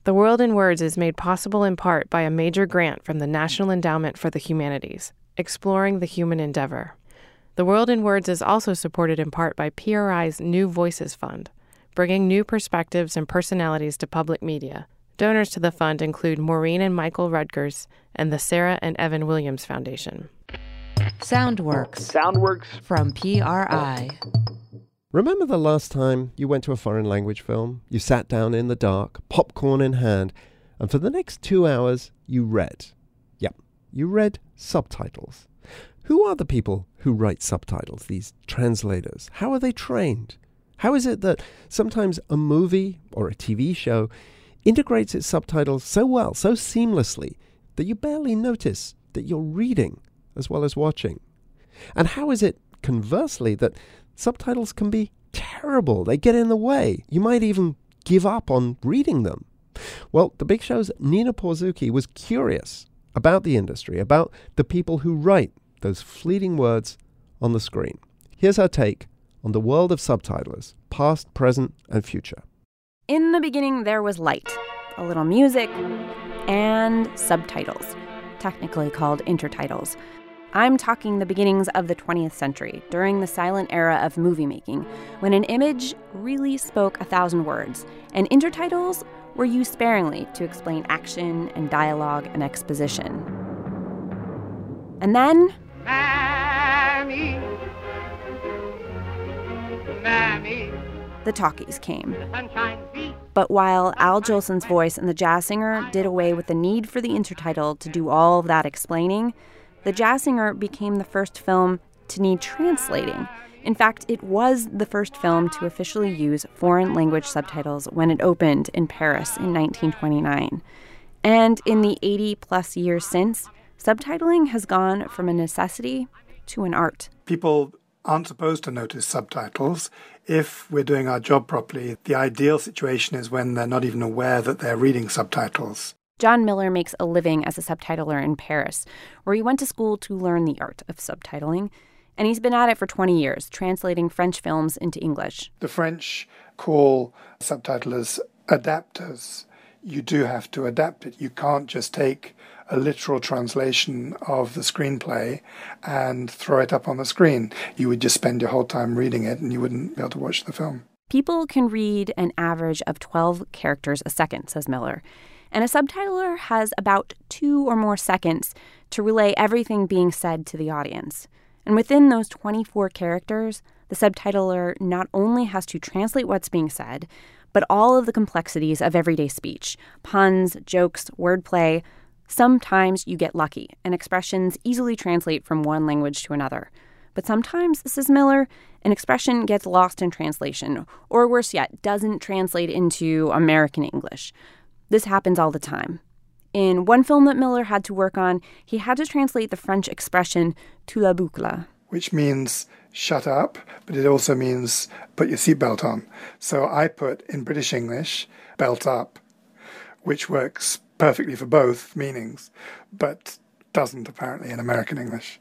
The World in Words is made possible in part by a major grant from the National Endowment for the Humanities, Exploring the Human Endeavor. The World in Words is also supported in part by PRI's New Voices Fund, bringing new perspectives and personalities to public media. Donors to the fund include Maureen and Michael Rutgers and the Sarah and Evan Williams Foundation. Soundworks from PRI. Remember the last time you went to a foreign language film? You sat down in the dark, popcorn in hand, and for the next 2 hours, you read. Yep, you read subtitles. Who are the people who write subtitles, these translators? How are they trained? How is it that sometimes a movie or a TV show integrates its subtitles so well, so seamlessly, that you barely notice that you're reading as well as watching? And how is it, conversely, that subtitles can be terrible? They get in the way. You might even give up on reading them. Well, The Big Show's Nina Porzucki was curious about the industry, about the people who write those fleeting words on the screen. Here's her take on the world of subtitlers, past, present, and future. In the beginning, there was light, a little music, and subtitles, technically called intertitles. I'm talking the beginnings of the 20th century, during the silent era of movie making, when an image really spoke 1,000 words, and intertitles were used sparingly to explain action and dialogue and exposition. And then... Mammy, Mammy. The talkies came. But while Al Jolson's voice in The Jazz Singer did away with the need for the intertitle to do all of that explaining, The Jazz Singer became the first film to need translating. In fact, it was the first film to officially use foreign language subtitles when it opened in Paris in 1929. And in the 80-plus years since, subtitling has gone from a necessity to an art. People aren't supposed to notice subtitles. If we're doing our job properly, the ideal situation is when they're not even aware that they're reading subtitles. John Miller makes a living as a subtitler in Paris, where he went to school to learn the art of subtitling, and he's been at it for 20 years, translating French films into English. The French call subtitlers adapters. You do have to adapt it. You can't just take a literal translation of the screenplay and throw it up on the screen. You would just spend your whole time reading it and you wouldn't be able to watch the film. People can read an average of 12 characters a second, says Miller. And a subtitler has about 2 or more seconds to relay everything being said to the audience. And within those 24 characters, the subtitler not only has to translate what's being said, but all of the complexities of everyday speech, puns, jokes, wordplay. Sometimes you get lucky, and expressions easily translate from one language to another. But sometimes, says Miller, an expression gets lost in translation, or worse yet, doesn't translate into American English. This happens all the time. In one film that Miller had to work on, he had to translate the French expression "tu la boucle," which means shut up, but it also means put your seatbelt on. So I put, in British English, belt up, which works perfectly for both meanings, but doesn't apparently in American English.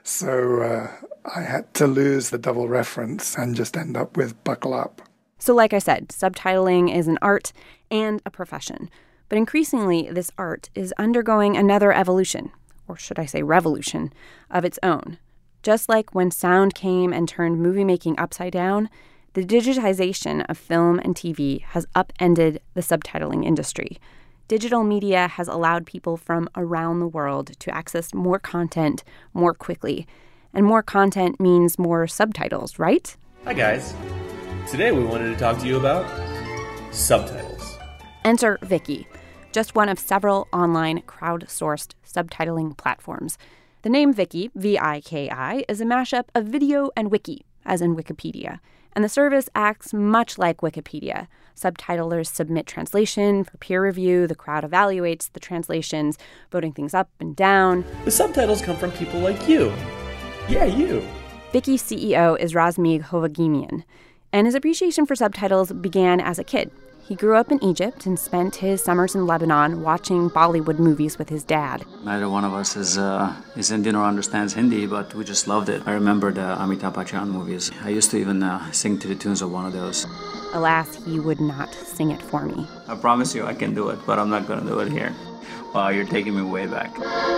So I had to lose the double reference and just end up with buckle up. So like I said, subtitling is an art and a profession. But increasingly, this art is undergoing another evolution, or should I say revolution, of its own. Just like when sound came and turned movie making upside down, the digitization of film and TV has upended the subtitling industry. Digital media has allowed people from around the world to access more content more quickly. And more content means more subtitles, right? Hi guys. Today we wanted to talk to you about subtitles. Enter Viki, just one of several online crowdsourced subtitling platforms. The name Viki, V-I-K-I, is a mashup of video and wiki, as in Wikipedia. And the service acts much like Wikipedia. Subtitlers submit translation for peer review. The crowd evaluates the translations, voting things up and down. The subtitles come from people like you. Yeah, you. Viki's CEO is Razmig Hovagimian, and his appreciation for subtitles began as a kid. He grew up in Egypt and spent his summers in Lebanon watching Bollywood movies with his dad. Neither one of us is Indian or understands Hindi, but we just loved it. I remember the Amitabh Bachchan movies. I used to even sing to the tunes of one of those. Alas, he would not sing it for me. I promise you I can do it, but I'm not going to do it here. Wow, you're taking me way back.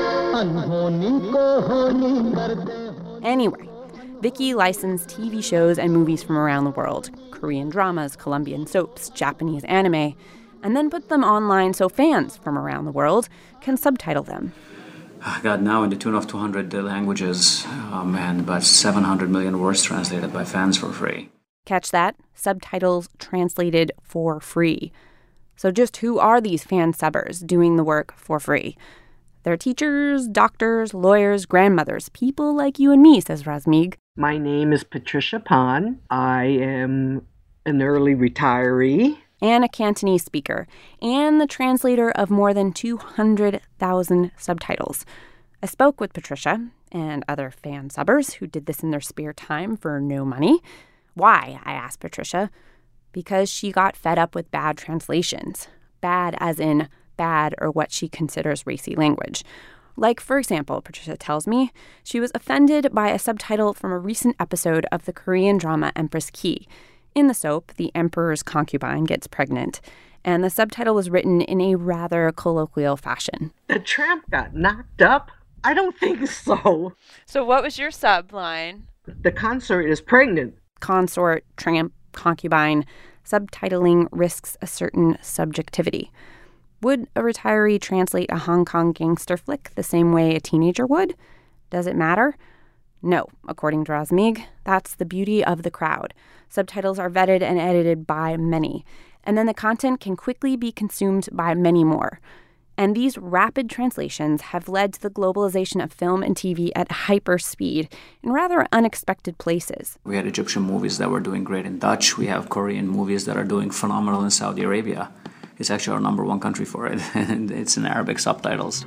Anyway, Vicky licensed TV shows and movies from around the world, Korean dramas, Colombian soaps, Japanese anime, and then put them online so fans from around the world can subtitle them. God, now in the tune of 200 languages, oh man, about 700 million words translated by fans for free. Catch that? Subtitles translated for free. So just who are these fan subbers doing the work for free? They're teachers, doctors, lawyers, grandmothers, people like you and me, says Razmeeg. My name is Patricia Pan. I am an early retiree. And a Cantonese speaker, and the translator of more than 200,000 subtitles. I spoke with Patricia and other fan subbers who did this in their spare time for no money. Why, I asked Patricia. Because she got fed up with bad translations. Bad as in bad or what she considers racy language. Like, for example, Patricia tells me, she was offended by a subtitle from a recent episode of the Korean drama Empress Ki. In the soap, the emperor's concubine gets pregnant, and the subtitle was written in a rather colloquial fashion. The tramp got knocked up? I don't think so. So what was your subline? The consort is pregnant. Consort, tramp, concubine, subtitling risks a certain subjectivity. Would a retiree translate a Hong Kong gangster flick the same way a teenager would? Does it matter? No, according to Razmeeg. That's the beauty of the crowd. Subtitles are vetted and edited by many, and then the content can quickly be consumed by many more. And these rapid translations have led to the globalization of film and TV at hyper speed in rather unexpected places. We had Egyptian movies that were doing great in Dutch. We have Korean movies that are doing phenomenal in Saudi Arabia. It's actually our number one country for it, and it's in Arabic subtitles.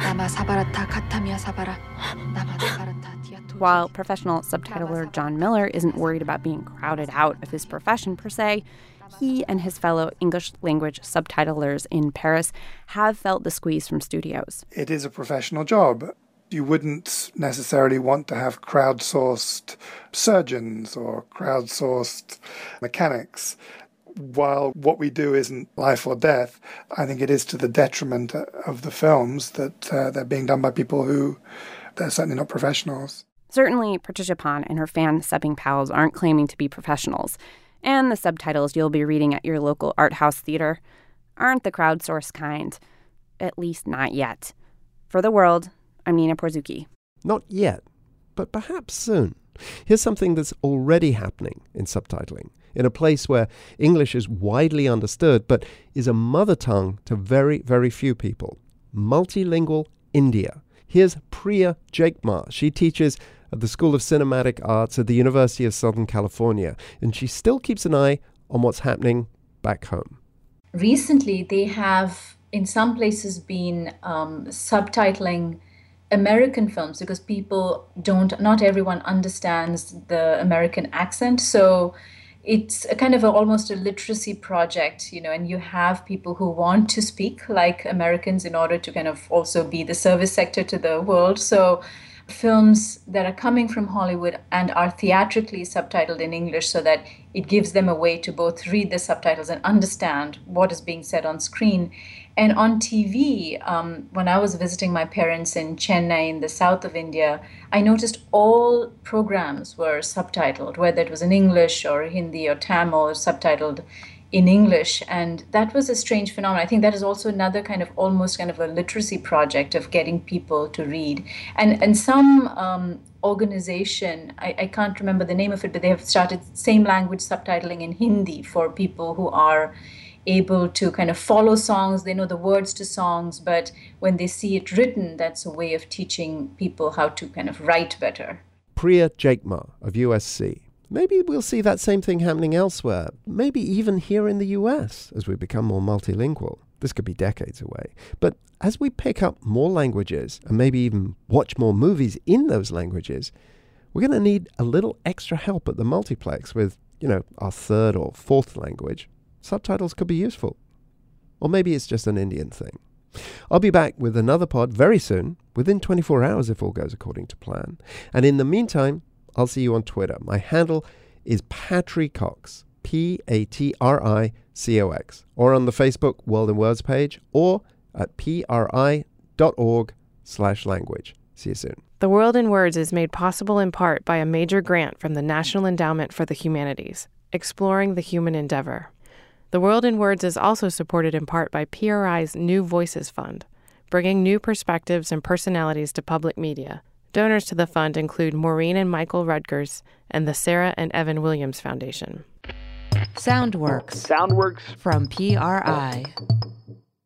While professional subtitler John Miller isn't worried about being crowded out of his profession per se, he and his fellow English language subtitlers in Paris have felt the squeeze from studios. It is a professional job. You wouldn't necessarily want to have crowdsourced surgeons or crowdsourced mechanics. While what we do isn't life or death, I think it is to the detriment of the films that they're being done by people who they're certainly not professionals. Certainly, Patricia Pan and her fan subbing pals aren't claiming to be professionals. And the subtitles you'll be reading at your local art house theater aren't the crowdsourced kind. At least not yet. For The World, I'm Nina Porzuki. Not yet, but perhaps soon. Here's something that's already happening in subtitling, in a place where English is widely understood, but is a mother tongue to very, very few people. Multilingual India. Here's Priya Jekmar. She teaches at the School of Cinematic Arts at the University of Southern California, and she still keeps an eye on what's happening back home. Recently, they have, in some places, been subtitling American films because not everyone understands the American accent. So it's a kind of almost a literacy project, and you have people who want to speak like Americans in order to kind of also be the service sector to the world. So films that are coming from Hollywood and are theatrically subtitled in English so that it gives them a way to both read the subtitles and understand what is being said on screen. And on TV, when I was visiting my parents in Chennai in the south of India, I noticed all programs were subtitled, whether it was in English or Hindi or Tamil, subtitled in English. And that was a strange phenomenon. I think that is also another almost kind of a literacy project of getting people to read. And some organization, I can't remember the name of it, but they have started same language subtitling in Hindi for people who are able to kind of follow songs. They know the words to songs, but when they see it written, that's a way of teaching people how to kind of write better. Priya Jekmar of USC. Maybe we'll see that same thing happening elsewhere, maybe even here in the US as we become more multilingual. This could be decades away. But as we pick up more languages and maybe even watch more movies in those languages, we're going to need a little extra help at the multiplex with, our third or fourth language. subtitles could be useful. Or maybe it's just an Indian thing. I'll be back with another pod very soon, within 24 hours if all goes according to plan. And in the meantime, I'll see you on Twitter. My handle is Patricox, Patricox, or on the Facebook World in Words page, or at pri.org/language. See you soon. The World in Words is made possible in part by a major grant from the National Endowment for the Humanities, exploring the human endeavor. The World in Words is also supported in part by PRI's New Voices Fund, bringing new perspectives and personalities to public media. Donors to the fund include Maureen and Michael Rutgers and the Sarah and Evan Williams Foundation. Soundworks. Soundworks from PRI.